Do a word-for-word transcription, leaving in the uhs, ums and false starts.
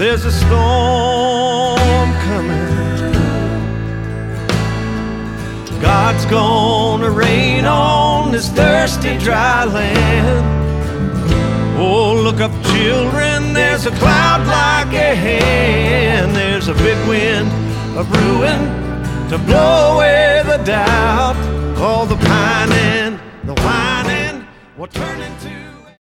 there's a storm coming. God's gonna rain on this thirsty dry land. Oh, look up, children, there's a cloud like a hand. There's a big wind of ruin to blow away the doubt. All the pining, the whining will turn into